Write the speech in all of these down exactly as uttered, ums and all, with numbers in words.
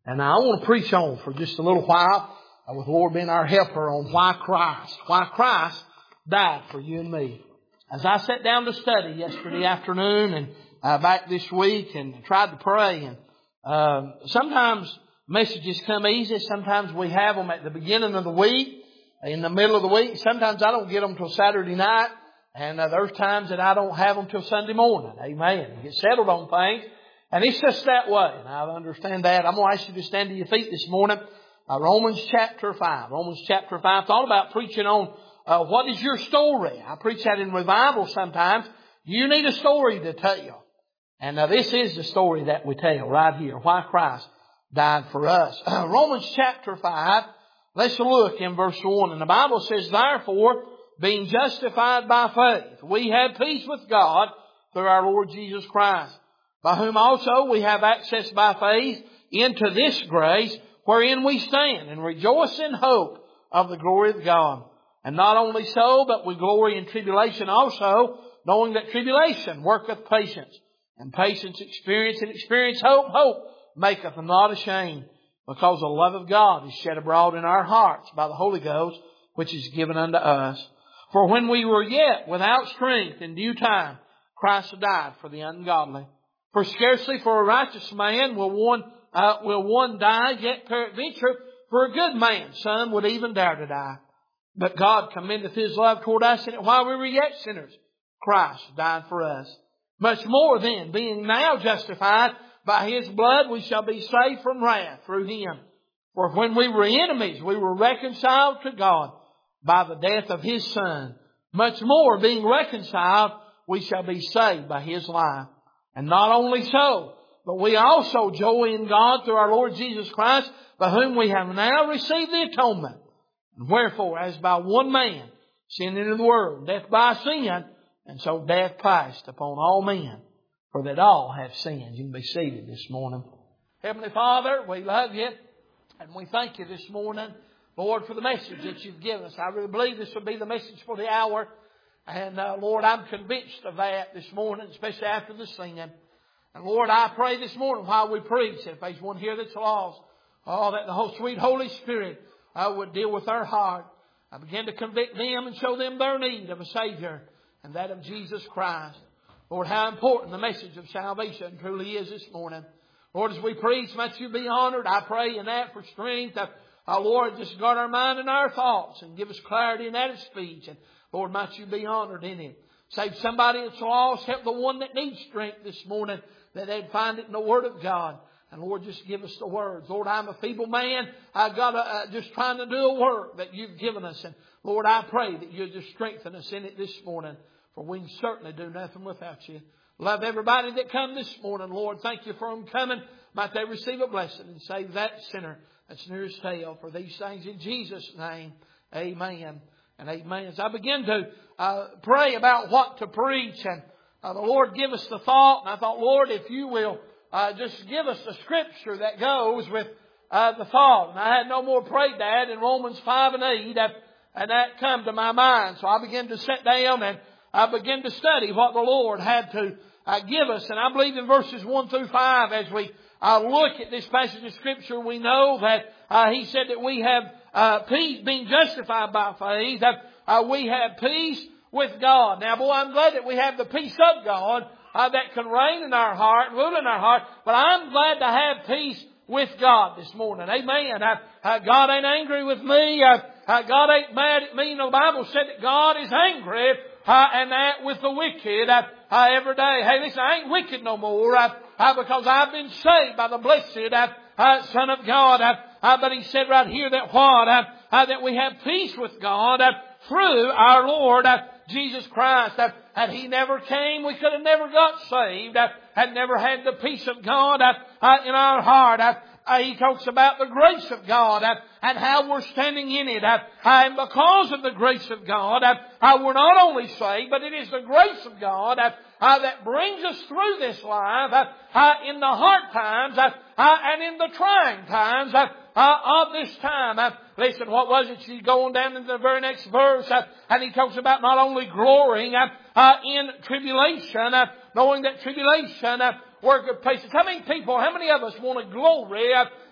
And I want to preach on for just a little while, uh, with the Lord being our helper, on why Christ, why Christ died for you and me. As I sat down to study yesterday afternoon and uh, back this week and tried to pray, and uh, sometimes messages come easy. Sometimes we have them at the beginning of the week, in the middle of the week. Sometimes I don't get them till Saturday night, and uh, there's times that I don't have them till Sunday morning. Amen. Get settled on things. And it's just that way. And I understand that. I'm going to ask you to stand to your feet this morning. Uh, Romans chapter five. Romans chapter five. I thought about preaching on uh, what is your story. I preach that in revival sometimes. You need a story to tell. And uh, this is the story that we tell right here. Why Christ died for us. Uh, Romans chapter five. Let's look in verse one. And the Bible says, therefore, being justified by faith, we have peace with God through our Lord Jesus Christ, by whom also we have access by faith into this grace wherein we stand, and rejoice in hope of the glory of God. And not only so, but we glory in tribulation also, knowing that tribulation worketh patience, and patience experience, and experience hope. Hope maketh not ashamed, because the love of God is shed abroad in our hearts by the Holy Ghost, which is given unto us. For when we were yet without strength, in due time Christ died for the ungodly. For scarcely for a righteous man will one uh, will one die, yet peradventure for a good man some would even dare to die. But God commendeth His love toward us, in that while we were yet sinners, Christ died for us. Much more then, being now justified by His blood, we shall be saved from wrath through Him. For when we were enemies, we were reconciled to God by the death of His Son. Much more, being reconciled, we shall be saved by His life. And not only so, but we also joy in God through our Lord Jesus Christ, by whom we have now received the atonement. And wherefore, as by one man sin entered the world, death by sin, and so death passed upon all men, for that all have sinned. You can be seated this morning. Heavenly Father, we love You, and we thank You this morning, Lord, for the message that You've given us. I really believe this will be the message for the hour. And uh, Lord, I'm convinced of that this morning, especially after the singing. And Lord, I pray this morning while we preach, if there's one here that's lost, oh, that the whole sweet Holy Spirit uh, would deal with their heart. I begin to convict them and show them their need of a Savior, and that of Jesus Christ. Lord, how important the message of salvation truly is this morning. Lord, as we preach, might You be honored. I pray in that for strength. Uh, uh, Lord, just guard our mind and our thoughts and give us clarity in that speech. And Lord, might You be honored in it. Save somebody that's lost. Help the one that needs strength this morning, that they'd find it in the Word of God. And Lord, just give us the words. Lord, I'm a feeble man. I've got to, uh, just trying to do a work that You've given us. And Lord, I pray that You'll just strengthen us in it this morning. For we can certainly do nothing without You. Love everybody that come this morning, Lord. Thank You for them coming. Might they receive a blessing and save that sinner that's nearest hell. For these things in Jesus' name, amen. And amen. As I begin to uh, pray about what to preach, and uh, the Lord give us the thought, and I thought, Lord, if You will uh, just give us the scripture that goes with uh, the thought. And I had no more prayed that in Romans five and eight, uh, and that come to my mind. So I began to sit down and I began to study what the Lord had to uh, give us. And I believe in verses one through five, as we uh, look at this passage of Scripture, we know that uh, He said that we have Uh, peace, being justified by faith, that uh, we have peace with God. Now, boy, I'm glad that we have the peace of God uh, that can reign in our heart, rule in our heart. But I'm glad to have peace with God this morning. Amen. Uh, uh, God ain't angry with me. Uh, uh, God ain't mad at me. You know, the Bible said that God is angry uh, and that with the wicked uh, uh, every day. Hey, listen, I ain't wicked no more uh, uh, because I've been saved by the blessed uh, uh, Son of God. Uh, Uh, but He said right here that what? Uh, uh, that we have peace with God uh, through our Lord uh, Jesus Christ. Uh, had He never came, we could have never got saved. Uh, had never had the peace of God uh, uh, in our heart. Uh, uh, he talks about the grace of God uh, and how we're standing in it. Uh, uh, and because of the grace of God, uh, uh, we're not only saved, but it is the grace of God uh, uh, that brings us through this life uh, uh, in the hard times uh, uh, and in the trying times uh, Uh, of this time. Uh, listen, what was it? She's going down into the very next verse, uh, and he talks about not only glorying uh, uh, in tribulation, uh, knowing that tribulation uh, worketh patience. How many people, how many of us want to glory uh,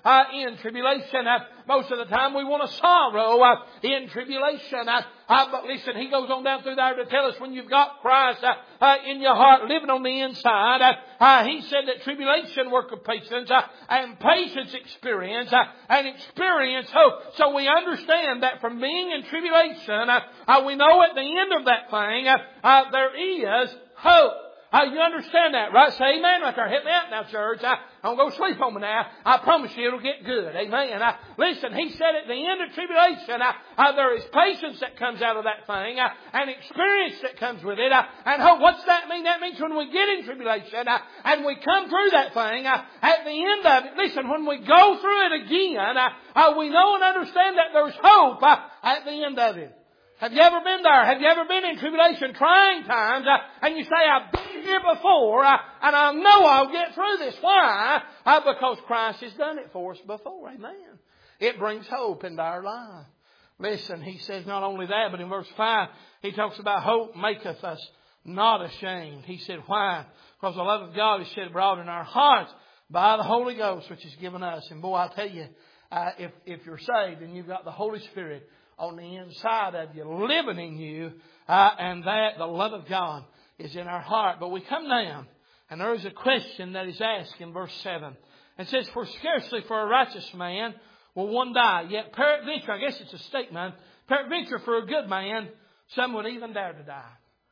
uh, in tribulation. Uh, most of the time we want to sorrow uh, in tribulation. Uh, uh, but listen, he goes on down through there to tell us when you've got Christ uh, uh, in your heart living on the inside, uh, uh, he said that tribulation worketh patience, uh, and patience experience, uh, and experience hope. So we understand that from being in tribulation, uh, uh, we know at the end of that thing, uh, uh, there is hope. Uh, you understand that, right? Say amen right there. Help me out now, church. I, I'm going to go sleep on me now. I promise you it'll get good. Amen. I, listen, he said at the end of tribulation, uh, uh, there is patience that comes out of that thing, uh, and experience that comes with it. Uh, and hope. What's that mean? That means when we get in tribulation, uh, and we come through that thing, uh, at the end of it, listen, when we go through it again, uh, uh, we know and understand that there's hope uh, at the end of it. Have you ever been there? Have you ever been in tribulation, trying times, uh, and you say, I've been here before, uh, and I know I'll get through this. Why? Uh, because Christ has done it for us before. Amen. It brings hope into our life. Listen, he says not only that, but in verse five, he talks about hope maketh us not ashamed. He said, why? Because the love of God is shed abroad in our hearts by the Holy Ghost, which is given us. And boy, I tell you, uh, if, if you're saved and you've got the Holy Spirit on the inside of you, living in you, uh, and that the love of God is in our heart. But we come down, and there is a question that is asked in verse seven. It says, for scarcely for a righteous man will one die, yet peradventure, I guess it's a statement, peradventure for a good man, some would even dare to die.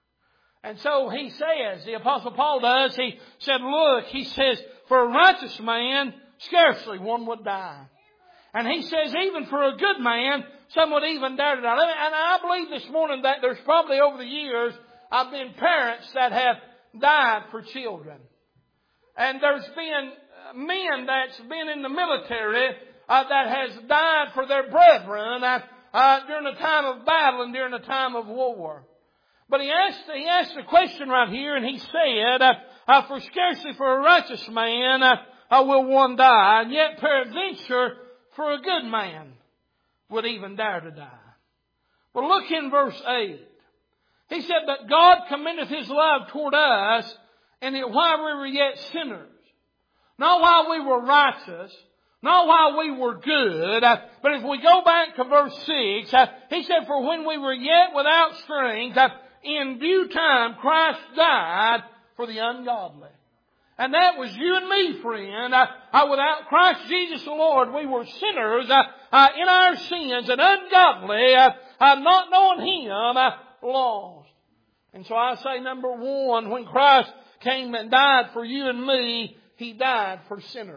And so he says, the Apostle Paul does, he said, look, he says, for a righteous man, scarcely one would die. And he says, even for a good man, some would even dare to die. And I believe this morning that there's probably over the years, I've been parents that have died for children. And there's been men that's been in the military uh, that has died for their brethren uh, uh, during a time of battle and during a time of war. But he asked, he asked a question right here, and he said, uh, uh, for scarcely for a righteous man uh, uh, will one die, and yet peradventure for a good man would even dare to die. Well, look in verse eight. He said that God commendeth His love toward us, and that while we were yet sinners, not while we were righteous, not while we were good, uh, but if we go back to verse six, uh, He said, for when we were yet without strength, uh, in due time Christ died for the ungodly. And that was you and me, friend. Uh, uh, without Christ Jesus the Lord, we were sinners uh, uh, in our sins and ungodly, uh, uh, not knowing Him, uh, lost. And so I say, number one, when Christ came and died for you and me, He died for sinners.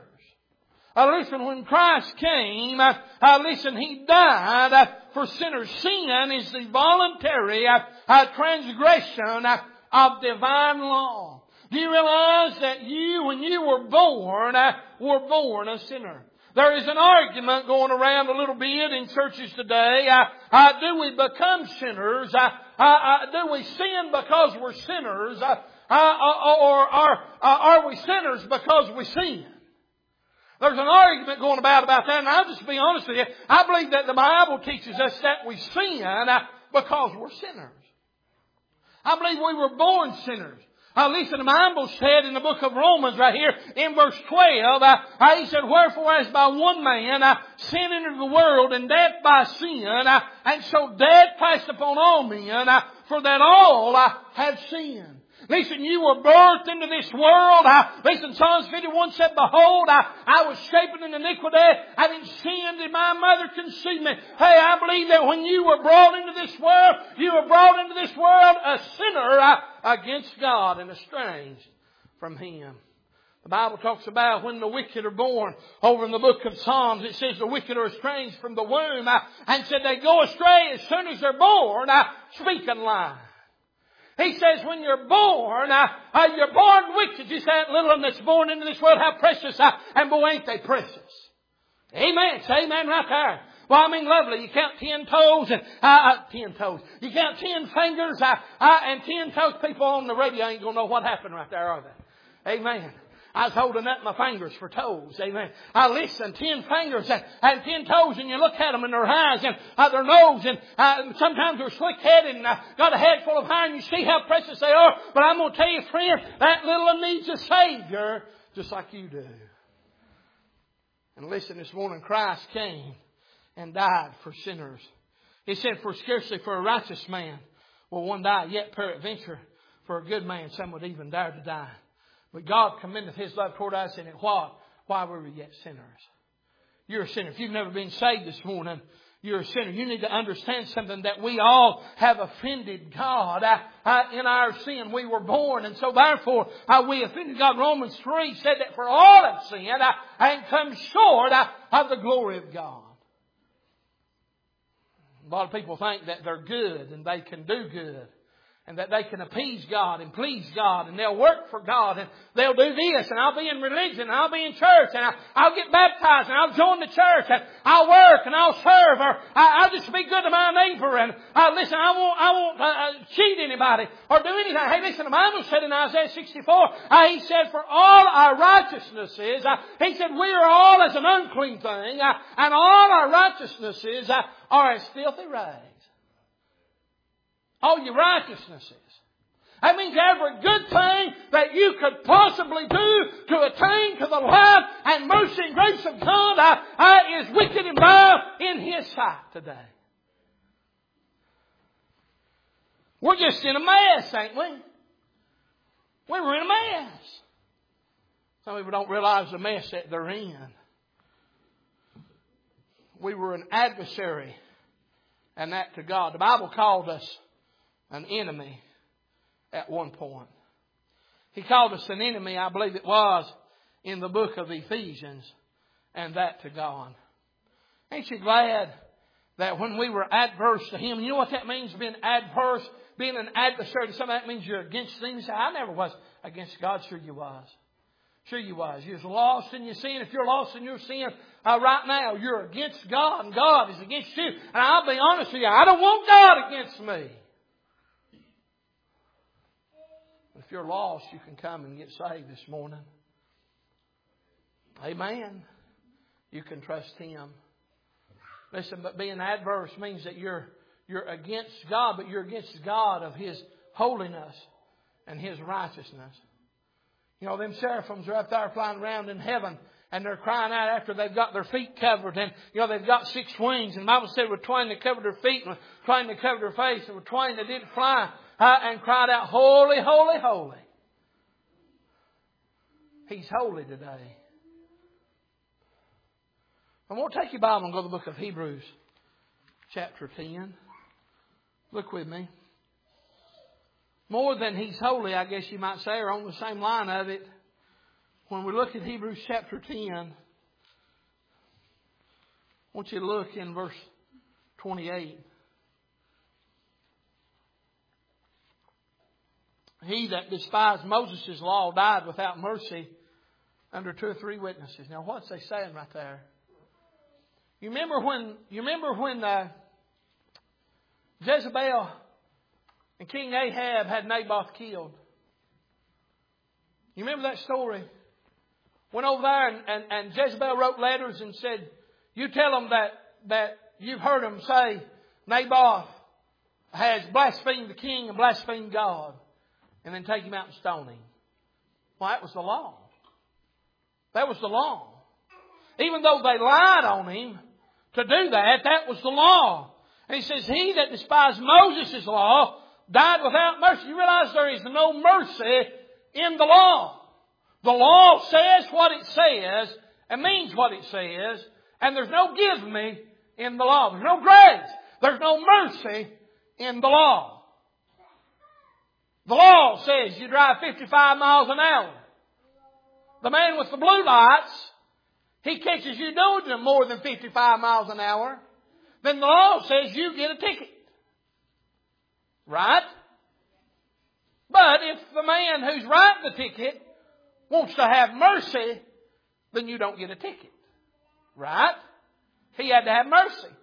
Uh, listen, when Christ came, uh, uh, listen, He died uh, for sinners. Sin is the voluntary uh, uh, transgression uh, of divine law. Do you realize that you, when you were born, uh, were born a sinner? There is an argument going around a little bit in churches today. Uh, uh, do we become sinners? Uh, uh, uh, do we sin because we're sinners? Uh, uh, or are, uh, are we sinners because we sin? There's an argument going about about that, and I'll just be honest with you. I believe that the Bible teaches us that we sin uh, because we're sinners. I believe we were born sinners. Uh, listen, the Bible said in the book of Romans right here in verse twelve, uh, uh, he said, wherefore as by one man uh, sin entered the world, and death by sin, uh, and so death passed upon all men, uh, for that all uh, had sinned. Listen, you were birthed into this world. Uh, listen, Psalms fifty-one said, behold, I, I was shapen in iniquity, and in sin did my mother conceive me. Hey, I believe that when you were brought into this world, you were brought into this world a sinner uh, against God and estranged from Him. The Bible talks about when the wicked are born. Over in the book of Psalms, it says the wicked are estranged from the womb, uh, and said they go astray as soon as they're born, uh, speaking lies. He says when you're born, uh, uh, you're born wicked. You say that little one that's born into this world, how precious, uh, and boy, ain't they precious. Amen. Say amen right there. Well, I mean, lovely. You count ten toes and, uh, uh, ten toes. You count ten fingers, uh, uh, and ten toes. People on the radio ain't gonna know what happened right there, are they? Amen. I was holding up my fingers for toes. Amen. I listen, ten fingers and, and ten toes, and you look at them in their eyes and uh, their nose, and uh, sometimes they're slick-headed and uh, got a head full of hair, and you see how precious they are. But I'm going to tell you, friend, that little one needs a Savior just like you do. And listen, this morning Christ came and died for sinners. He said, for scarcely for a righteous man will one die, yet peradventure for a good man some would even dare to die. But God commendeth His love toward us in it what? While we were yet sinners. You're a sinner. If you've never been saved this morning, you're a sinner. You need to understand something, that we all have offended God. Uh, uh, in our sin we were born, and so therefore uh, we offended God. Romans three said that for all have sinned uh, and come short uh, of the glory of God. A lot of people think that they're good and they can do good, and that they can appease God and please God, and they'll work for God, and they'll do this, and I'll be in religion, and I'll be in church, and I'll, I'll get baptized, and I'll join the church, and I'll work, and I'll serve, or I'll just be good to my neighbor, and uh, listen, I won't, I won't uh, cheat anybody or do anything. Hey, listen, the Bible said in Isaiah sixty-four, uh, He said, for all our righteousnesses, uh, He said, we are all as an unclean thing, uh, and all our righteousnesses uh, are as filthy rags. All your righteousnesses. That means every good thing that you could possibly do to attain to the love and mercy and grace of God uh, uh, is wicked and vile in His sight today. We're just in a mess, ain't we? We were in a mess. Some people don't realize the mess that they're in. We were an adversary, and that to God. The Bible called us an enemy at one point. He called us an enemy, I believe it was, in the book of Ephesians, and that to God. Ain't you glad that when we were adverse to Him, you know what that means, being adverse, being an adversary to somebody, that means you're against things. I never was against God. Sure you was. Sure you was. You was lost in your sin. If you're lost in your sin uh, right now, you're against God, and God is against you. And I'll be honest with you, I don't want God against me. If you're lost, you can come and get saved this morning. Amen. You can trust Him. Listen, but being adverse means that you're you're against God, but you're against God of His holiness and His righteousness. You know, them seraphims are up there flying around in heaven, and they're crying out after they've got their feet covered, and you know they've got six wings. And the Bible said with twain they covered their feet, and with twain they covered their face, and with twain they didn't fly. Uh, and cried out, holy, holy, holy. He's holy today. I'm going to take your Bible and go to the book of Hebrews, chapter ten. Look with me. More than He's holy, I guess you might say, or on the same line of it. When we look at Hebrews chapter ten, I want you to look in verse twenty-eight. He that despised Moses' law died without mercy under two or three witnesses. Now, what's they saying right there? You remember when you remember when uh, Jezebel and King Ahab had Naboth killed? You remember that story? Went over there and, and, and Jezebel wrote letters and said, you tell them that, that you've heard them say Naboth has blasphemed the king and blasphemed God. And then take him out and stone him. Well, that was the law. That was the law. Even though they lied on him to do that, that was the law. And he says, he that despised Moses' law died without mercy. You realize there is no mercy in the law. The law says what it says and means what it says. And there's no give me in the law. There's no grace. There's no mercy in the law. The law says you drive fifty-five miles an hour. The man with the blue lights, he catches you doing them more than fifty-five miles an hour. Then the law says you get a ticket. Right? But if the man who's writing the ticket wants to have mercy, then you don't get a ticket. Right? He had to have mercy.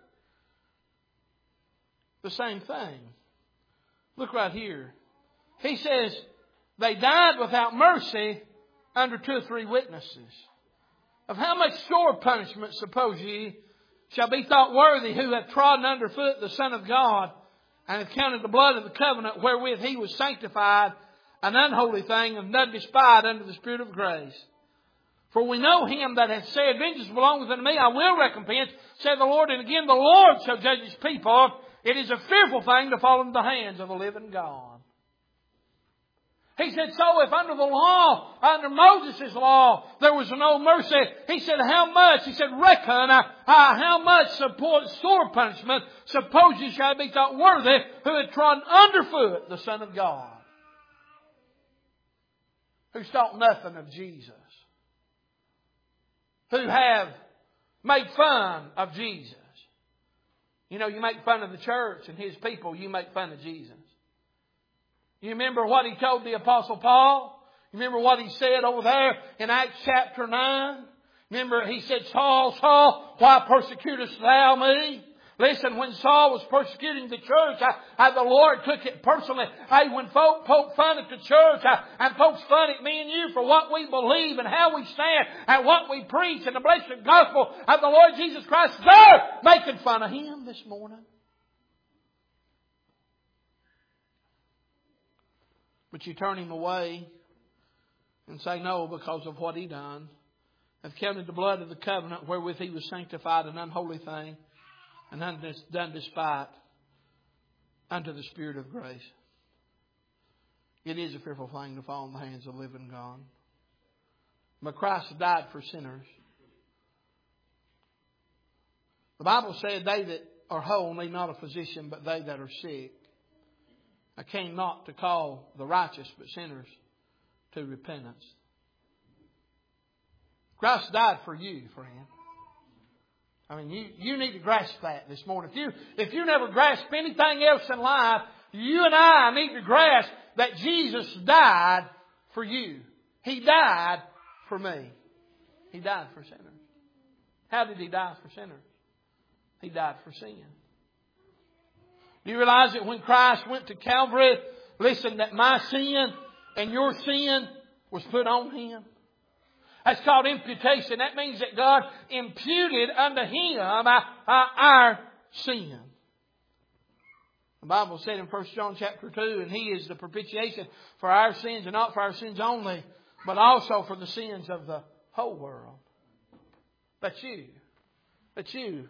The same thing. Look right here. He says, they died without mercy under two or three witnesses. Of how much sore punishment, suppose ye, shall be thought worthy who have trodden under foot the Son of God, and have counted the blood of the covenant wherewith He was sanctified an unholy thing, and none despised under the Spirit of grace. For we know Him that hath said, Vengeance belongeth unto me, I will recompense, said the Lord. And again, the Lord shall judge His people. It is a fearful thing to fall into the hands of the living God. He said, so if under the law, under Moses' law, there was no mercy, He said, how much? He said, reckon uh, uh, how much support, sore punishment suppose you shall be thought worthy who had trodden underfoot the Son of God. Who's thought nothing of Jesus. Who have made fun of Jesus. You know, you make fun of the church and His people, you make fun of Jesus. You remember what He told the Apostle Paul? You remember what He said over there in Acts chapter nine? Remember He said, Saul, Saul, why persecutest thou me? Listen, when Saul was persecuting the church, I, I, the Lord took it personally. Hey, when folk poke fun at the church, I, and folks fun at me and you for what we believe and how we stand and what we preach and the blessed gospel of the Lord Jesus Christ, they're making fun of Him this morning. But you turn Him away and say no because of what He done. Have counted the blood of the covenant wherewith He was sanctified an unholy thing, and done despite unto the Spirit of grace. It is a fearful thing to fall in the hands of the living God. But Christ died for sinners. The Bible said, they that are whole need not a physician, but they that are sick. I came not to call the righteous, but sinners to repentance. Christ died for you, friend. I mean, you, you need to grasp that this morning. If you, if you never grasp anything else in life, you and I need to grasp that Jesus died for you. He died for me. He died for sinners. How did He die for sinners? He died for sin. Do you realize that when Christ went to Calvary, listen, that my sin and your sin was put on Him? That's called imputation. That means that God imputed unto Him uh, uh, our sin. The Bible said in First John chapter two, and He is the propitiation for our sins, and not for our sins only, but also for the sins of the whole world. That's you. That's you.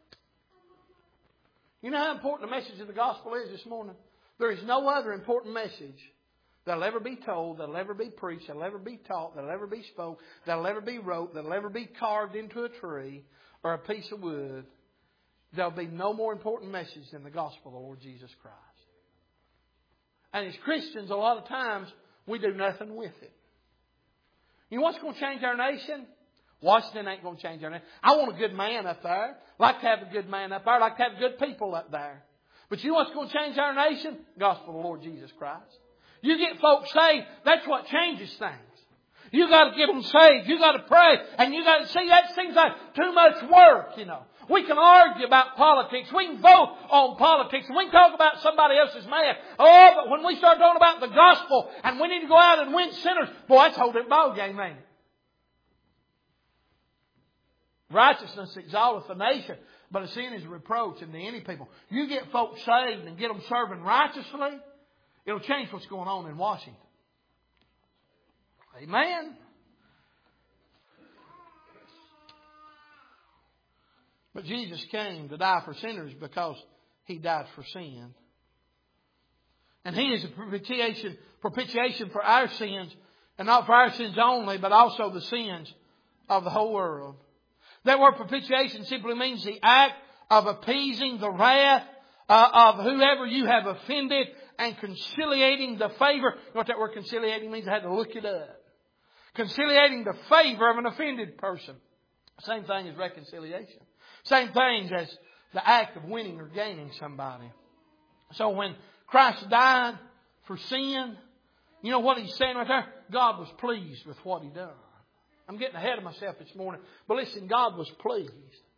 You know how important the message of the gospel is this morning? There is no other important message that'll ever be told, that'll ever be preached, that'll ever be taught, that'll ever be spoke, that'll ever be wrote, that'll ever be carved into a tree or a piece of wood. There'll be no more important message than the gospel of the Lord Jesus Christ. And as Christians, a lot of times, we do nothing with it. You know what's going to change our nation? Washington ain't going to change our nation. I want a good man up there. I'd like to have a good man up there. I'd like to have good people up there. But you know what's going to change our nation? The gospel of the Lord Jesus Christ. You get folks saved, that's what changes things. You got to get them saved. You got to pray. And you got to see, that seems like too much work, you know. We can argue about politics. We can vote on politics. And we can talk about somebody else's man. Oh, but when we start talking about the gospel and we need to go out and win sinners, boy, that's a whole different ballgame, ain't it? Righteousness exalteth a nation, but a sin is a reproach unto any people. You get folks saved and get them serving righteously, it'll change what's going on in Washington. Amen. But Jesus came to die for sinners because He died for sin. And He is a propitiation, propitiation for our sins, and not for our sins only, but also the sins of the whole world. That word propitiation simply means the act of appeasing the wrath uh, of whoever you have offended and conciliating the favor. You know what that word conciliating means? I had to look it up. Conciliating the favor of an offended person. Same thing as reconciliation. Same thing as the act of winning or gaining somebody. So when Christ died for sin, you know what He's saying right there? God was pleased with what He done. I'm getting ahead of myself this morning. But listen, God was pleased.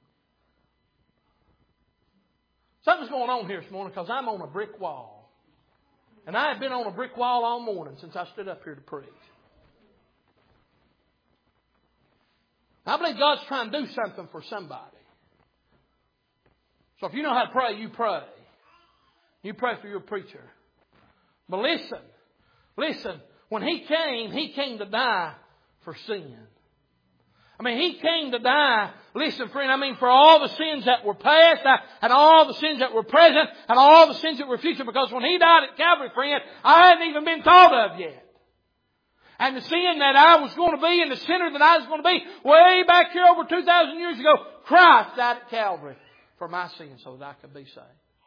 Something's going on here this morning because I'm on a brick wall. And I have been on a brick wall all morning since I stood up here to preach. I believe God's trying to do something for somebody. So if you know how to pray, you pray. You pray for your preacher. But listen, listen, when He came, He came to die for sin. I mean, He came to die, listen friend, I mean for all the sins that were past and all the sins that were present and all the sins that were future, because when He died at Calvary, friend, I hadn't even been thought of yet. And the sin that I was going to be and the sinner that I was going to be way back here over two thousand years ago, Christ died at Calvary for my sins so that I could be saved.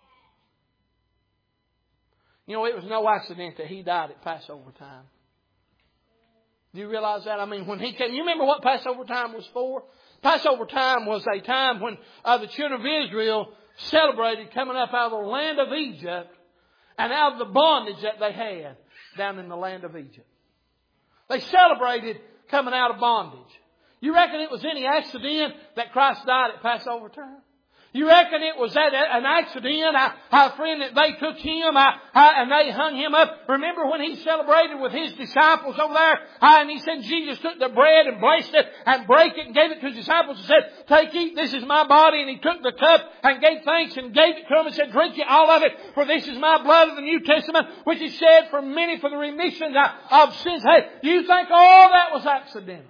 You know, it was no accident that He died at Passover time. Do you realize that? I mean, when He came, you remember what Passover time was for? Passover time was a time when uh, the children of Israel celebrated coming up out of the land of Egypt and out of the bondage that they had down in the land of Egypt. They celebrated coming out of bondage. You reckon it was any accident that Christ died at Passover time? You reckon it was that an accident, I, I friend, that they took Him I, I, and they hung Him up? Remember when He celebrated with His disciples over there? I, and He said Jesus took the bread and blessed it and broke it and gave it to His disciples and said, take, eat, this is my body. And He took the cup and gave thanks and gave it to them and said, drink ye all of it, for this is my blood of the New Testament, which is shed for many for the remission of sins. Hey, you think all that was accidental?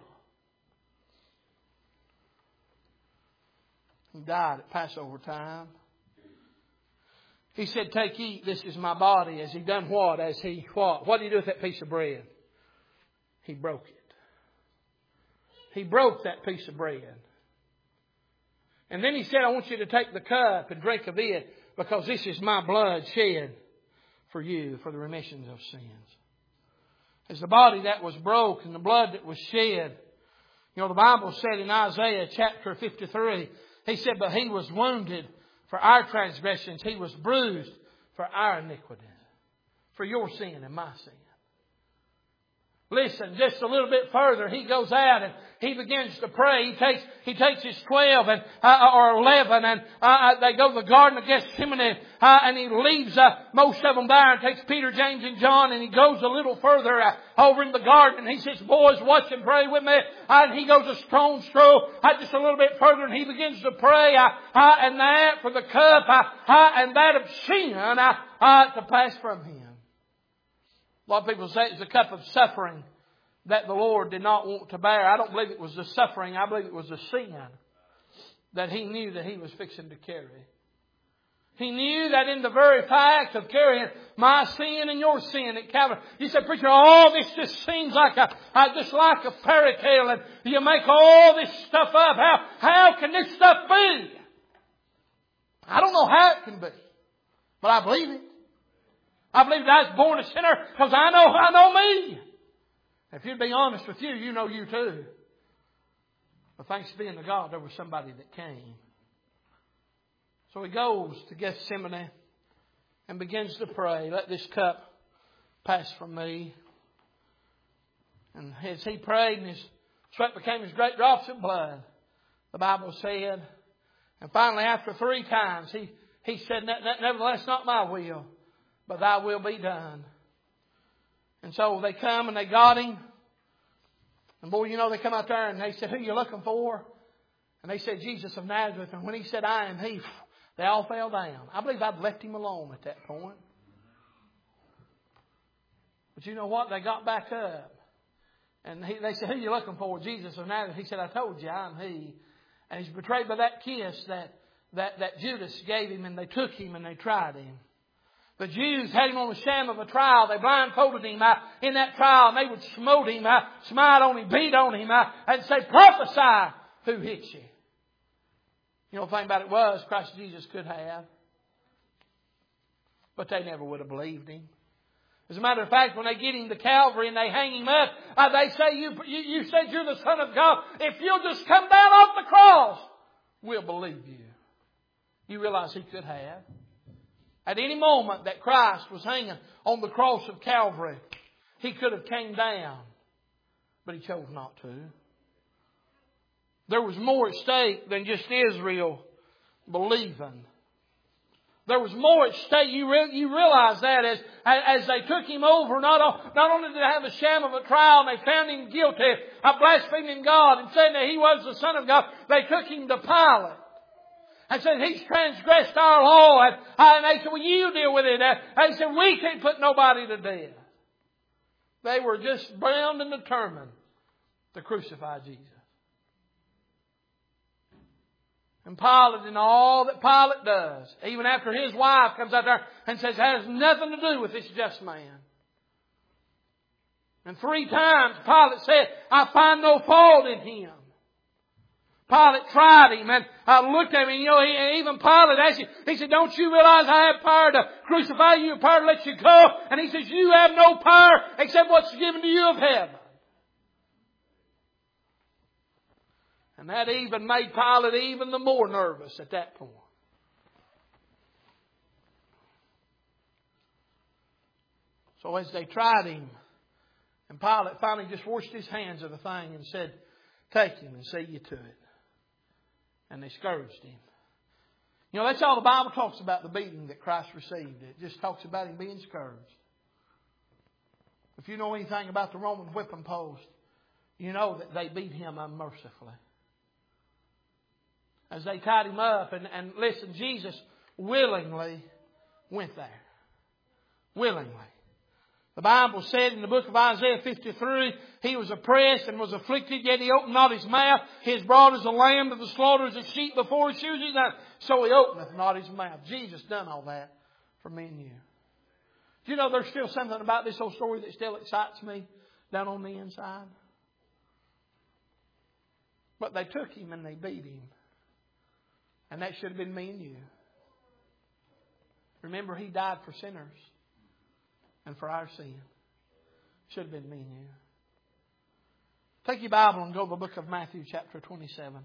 He died at Passover time. He said, take, eat, this is my body. As He done what? As He what? What did He do with that piece of bread? He broke it. He broke that piece of bread. And then He said, I want you to take the cup and drink of it, because this is my blood shed for you for the remission of sins. As the body that was broke and the blood that was shed. You know, the Bible said in Isaiah chapter fifty-three, He said, but He was wounded for our transgressions. He was bruised for our iniquities. For your sin and my sin. Listen, just a little bit further, He goes out and He begins to pray. He takes He takes His twelve and uh, or eleven, and uh, they go to the Garden of Gethsemane, uh, and He leaves uh, most of them there and takes Peter, James, and John, and He goes a little further uh, over in the garden, and He says, "Boys, watch and pray with me." Uh, and He goes a stone's throw uh, just a little bit further, and He begins to pray, uh, uh, and that for the cup uh, uh, and that of sin uh, uh, to pass from Him. A lot of people say it's a cup of suffering that the Lord did not want to bear. I don't believe it was the suffering. I believe it was the sin that He knew that He was fixing to carry. He knew that in the very fact of carrying my sin and your sin at Calvary. You said, preacher, all this just seems like a, uh, just like a fairy tale, and you make all this stuff up. How, how can this stuff be? I don't know how it can be, but I believe it. I believe that I was born a sinner because I know, I know me. If you'd be honest with you, you know you too. But thanks be to God, there was somebody that came. So He goes to Gethsemane and begins to pray, let this cup pass from me. And as He prayed, and His sweat became as great drops of blood, the Bible said. And finally, after three times, He, he said, nevertheless, not my will, but Thy will be done. And so they come and they got Him. And boy, you know, they come out there and they said, who are you looking for? And they said, Jesus of Nazareth. And when He said, I am He, they all fell down. I believe I'd left Him alone at that point. But you know what? They got back up. And he, they said, who are you looking for? Jesus of Nazareth. He said, I told you, I'm He. And He's betrayed by that kiss that, that, that Judas gave Him, and they took Him and they tried Him. The Jews had Him on the sham of a trial. They blindfolded Him uh, in that trial, and they would smote Him, uh, smite on Him, beat on Him, uh, and say, prophesy who hit you. You know, the thing about it was, Christ Jesus could have. But they never would have believed Him. As a matter of fact, when they get Him to Calvary and they hang Him up, uh, they say, you, you, you said you're the Son of God. If you'll just come down off the cross, we'll believe you. You realize He could have. At any moment that Christ was hanging on the cross of Calvary, He could have came down. But He chose not to. There was more at stake than just Israel believing. There was more at stake. You, re- you realize that as, as they took Him over, not, not only did they have a sham of a trial and they found Him guilty of blaspheming God and saying that He was the Son of God, they took Him to Pilate. And said, He's transgressed our law. And, and they said, well, you deal with it. And they said, we can't put nobody to death. They were just bound and determined to crucify Jesus. And Pilate and all that Pilate does, even after his wife comes out there and says, has nothing to do with this just man. And three times Pilate said, I find no fault in him. Pilate tried him and uh, looked at him. And, you know, he, even Pilate asked him, he said, don't you realize I have power to crucify you, power to let you go? And he says, you have no power except what's given to you of heaven. And that even made Pilate even the more nervous at that point. So as they tried him, and Pilate finally just washed his hands of the thing and said, take him and see you to it. And they scourged him. You know, that's all the Bible talks about, the beating that Christ received. It just talks about him being scourged. If you know anything about the Roman whipping post, you know that they beat him unmercifully. As they tied him up, and, and listen, Jesus willingly went there. Willingly. The Bible said in the book of Isaiah fifty-three, He was oppressed and was afflicted, yet He opened not His mouth. He is brought as a lamb to the slaughter, as a sheep before His shears is dumb. So He openeth not His mouth. Jesus done all that for me and you. Do you know there's still something about this whole story that still excites me down on the inside? But they took Him and they beat Him. And that should have been me and you. Remember, He died for sinners. And for our sin. Should have been me and you. Take your Bible and go to the book of Matthew chapter twenty-seven.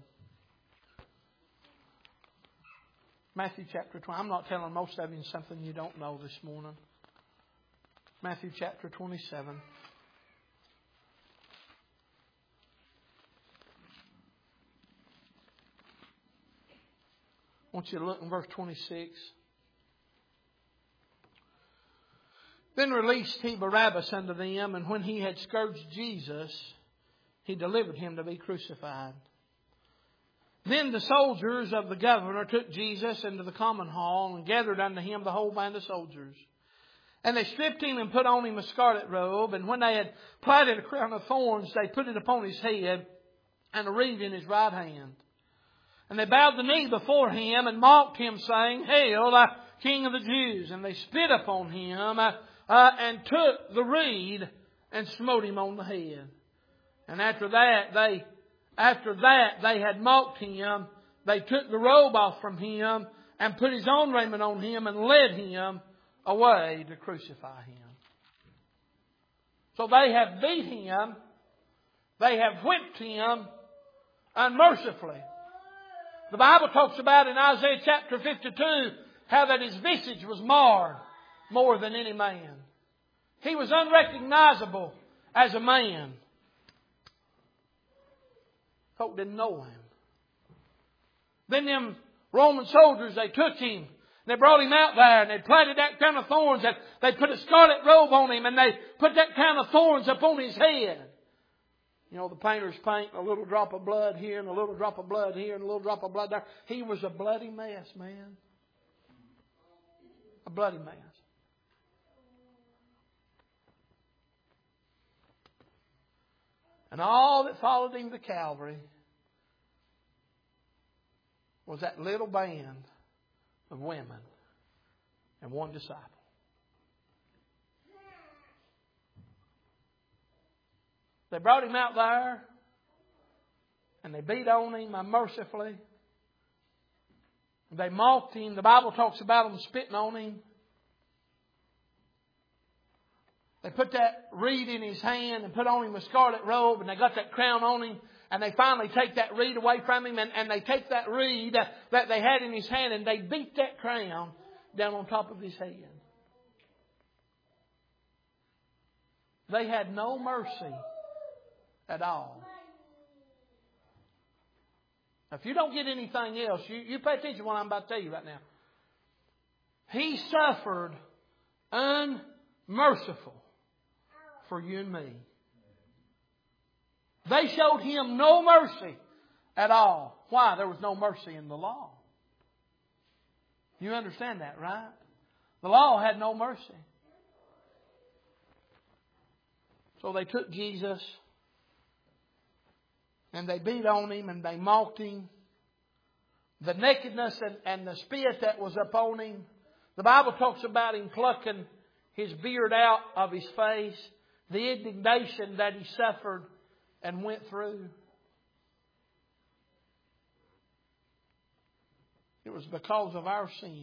Matthew chapter twenty. I'm not telling most of you something you don't know this morning. Matthew chapter twenty-seven. I want you to look in verse twenty-six. Then released he Barabbas unto them, and when he had scourged Jesus, he delivered him to be crucified. Then the soldiers of the governor took Jesus into the common hall, and gathered unto him the whole band of soldiers. And they stripped him and put on him a scarlet robe, and when they had plaited a crown of thorns, they put it upon his head, and a reed in his right hand. And they bowed the knee before him, and mocked him, saying, Hail, thou King of the Jews! And they spit upon him, uh, Uh, and took the reed and smote him on the head. And after that, they, after that, they had mocked him. They took the robe off from him and put his own raiment on him and led him away to crucify him. So they have beat him. They have whipped him unmercifully. The Bible talks about in Isaiah chapter fifty-two how that his visage was marred more than any man. He was unrecognizable as a man. Folk didn't know him. Then them Roman soldiers, they took him. They brought him out there and they planted that crown of thorns. And they put a scarlet robe on him and they put that crown of thorns upon his head. You know, the painters paint a little drop of blood here and a little drop of blood here and a little drop of blood there. He was a bloody mess, man. A bloody mess. And all that followed him to Calvary was that little band of women and one disciple. They brought him out there and they beat on him unmercifully. They mocked him. The Bible talks about them spitting on him. They put that reed in his hand and put on him a scarlet robe, and they got that crown on him, and they finally take that reed away from him, and, and they take that reed that they had in his hand and they beat that crown down on top of his head. They had no mercy at all. Now, if you don't get anything else, you, you pay attention to what I'm about to tell you right now. He suffered unmerciful for you and me. They showed him no mercy at all. Why? There was no mercy in the law. You understand that, right? The law had no mercy. So they took Jesus and they beat on him and they mocked him. the nakedness and, and the spit that was upon him. The Bible talks about him plucking his beard out of his face, the indignation that he suffered and went through. It was because of our sin.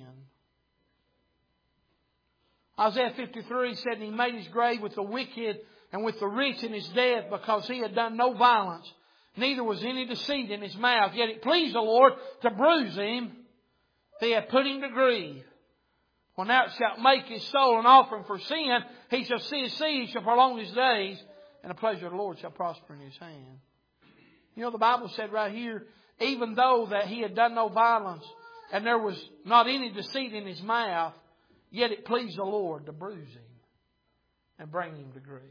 Isaiah fifty-three said, and He made His grave with the wicked and with the rich in His death, because He had done no violence, neither was any deceit in His mouth. Yet it pleased the Lord to bruise Him. He hath put Him to grief. When thou shalt make His soul an offering for sin, He shall see His seed, He shall prolong His days, and the pleasure of the Lord shall prosper in His hand. You know, the Bible said right here, even though that He had done no violence, and there was not any deceit in His mouth, yet it pleased the Lord to bruise Him and bring Him to grief.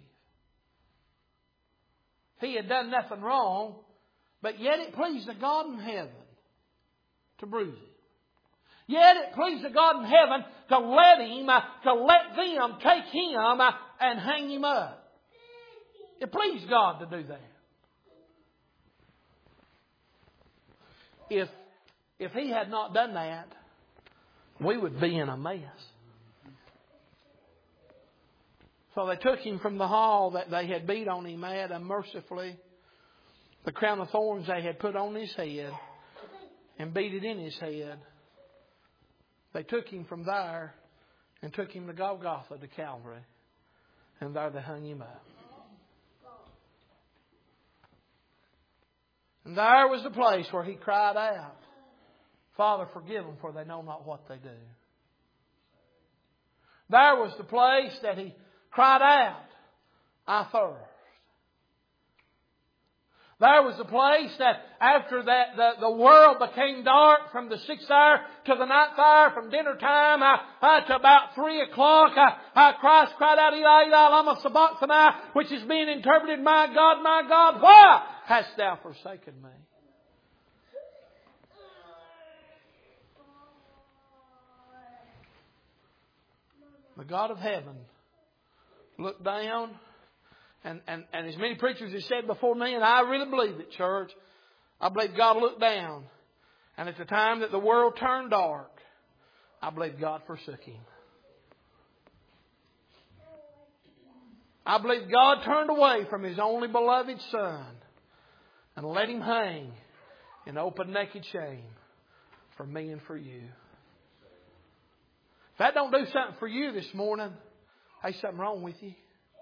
He had done nothing wrong, but yet it pleased the God in heaven to bruise Him. Yet it pleased the God in heaven to let Him, uh, to let them take Him uh, and hang Him up. It pleased God to do that. If, if He had not done that, we would be in a mess. So they took Him from the hall that they had beat on Him at unmercifully, the crown of thorns they had put on His head, and beat it in His head. They took Him from there and took Him to Golgotha, to Calvary. And there they hung Him up. And there was the place where He cried out, Father, forgive them, for they know not what they do. There was the place that He cried out, I thirst. There was the place that after that the, the world became dark from the sixth hour to the ninth hour, from dinner time uh, uh, to about three o'clock. Uh, uh, Christ cried out, Eli, Eli, lama sabachthani, which is being interpreted, My God, my God, why hast thou forsaken me? The God of heaven looked down. And, and, and as many preachers have said before me, and I really believe it, church, I believe God looked down. And at the time that the world turned dark, I believe God forsook Him. I believe God turned away from His only beloved Son and let Him hang in open naked shame for me and for you. If that don't do something for you this morning, hey, something wrong with you.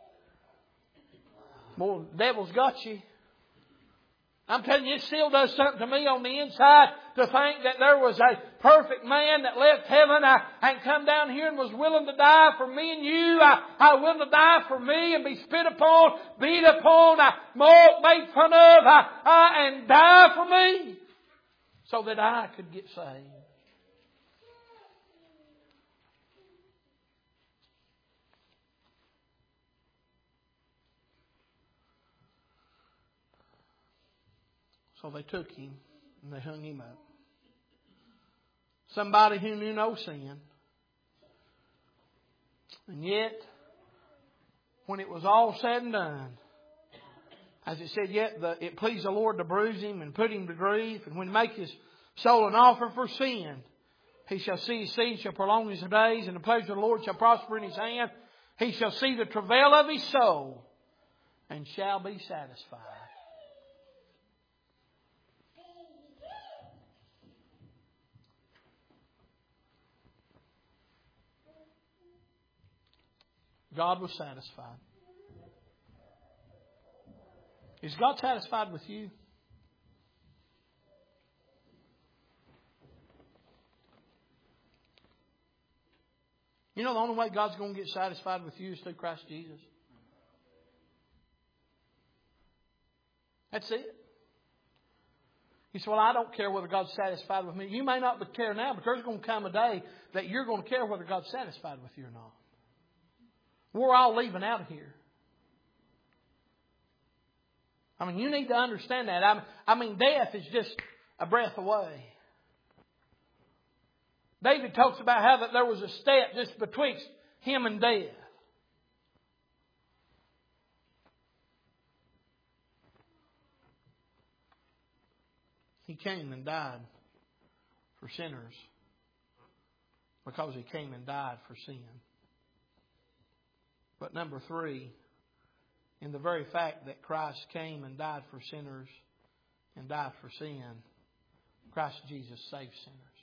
Well, the devil's got you. I'm telling you, it still does something to me on the inside to think that there was a perfect man that left heaven uh, and come down here and was willing to die for me and you. Uh, uh, willing to die for me and be spit upon, beat upon, uh, mocked, made fun of, uh, uh, and die for me so that I could get saved. So they took Him and they hung Him up. Somebody who knew no sin. And yet, when it was all said and done, as it said, yet the, it pleased the Lord to bruise Him and put Him to grief. And when He make His soul an offering for sin, He shall see His seed, shall prolong His days, and the pleasure of the Lord shall prosper in His hand. He shall see the travail of His soul and shall be satisfied. God was satisfied. Is God satisfied with you? You know the only way God's going to get satisfied with you is through Christ Jesus. That's it. You say, well, I don't care whether God's satisfied with me. You may not care now, but there's going to come a day that you're going to care whether God's satisfied with you or not. We're all leaving out of here. I mean, you need to understand that. I mean, I mean, death is just a breath away. David talks about how that there was a step just betwixt him and death. He came and died for sinners because He came and died for sin. But number three, in the very fact that Christ came and died for sinners and died for sin, Christ Jesus saved sinners.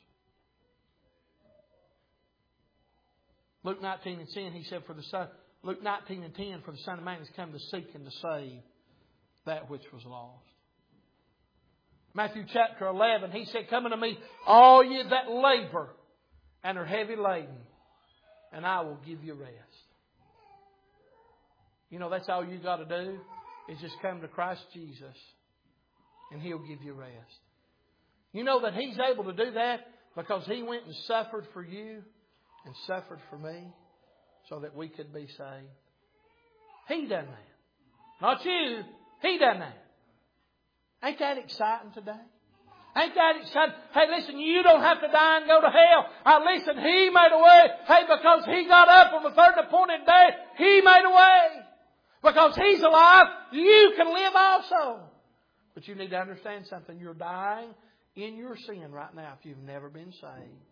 Luke nineteen and ten, He said, for the Son, Luke nineteen and ten, for the Son of Man has come to seek and to save that which was lost. Matthew chapter eleven, He said, come unto me, all ye that labor and are heavy laden, and I will give you rest. You know, that's all you got to do is just come to Christ Jesus and He'll give you rest. You know that He's able to do that because He went and suffered for you and suffered for me so that we could be saved. He done that. Not you. He done that. Ain't that exciting today? Ain't that exciting? Hey, listen, you don't have to die and go to hell. Uh, listen, He made a way. Hey, because He got up on the third appointed day, He made a way. Because He's alive, you can live also. But you need to understand something. You're dying in your sin right now if you've never been saved.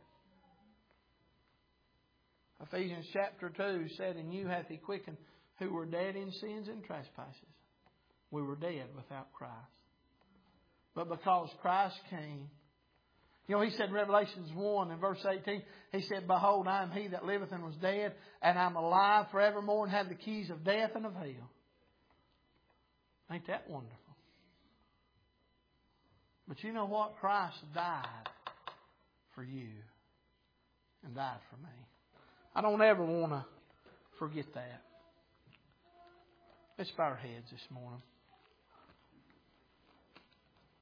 Ephesians chapter two said, and you hath He quickened who were dead in sins and trespasses. We were dead without Christ. But because Christ came, you know, He said in Revelations one and verse eighteen, He said, behold, I am He that liveth and was dead, and I'm alive forevermore and have the keys of death and of hell. Ain't that wonderful? But you know what? Christ died for you and died for me. I don't ever want to forget that. Let's bow our heads this morning.